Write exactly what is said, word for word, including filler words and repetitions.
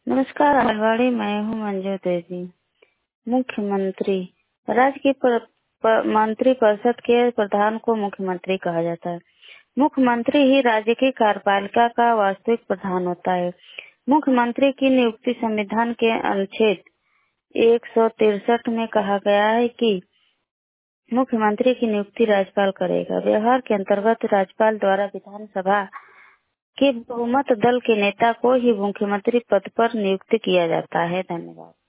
नमस्कार आंगनबाड़ी, मैं हूँ मंजू देवी। मुख्यमंत्री राज्य की पर, पर, मंत्री परिषद के प्रधान को मुख्यमंत्री कहा जाता है। मुख्यमंत्री ही राज्य की कार्यपालिका का वास्तविक प्रधान होता है। मुख्यमंत्री की नियुक्ति संविधान के अनुच्छेद एक सौ तिरसठ में कहा गया है कि मुख्यमंत्री की नियुक्ति राज्यपाल करेगा। व्यवहार के अंतर्गत राज्यपाल द्वारा विधानसभा के बहुमत दल के नेता को ही मुख्यमंत्री पद पर नियुक्त किया जाता है। धन्यवाद।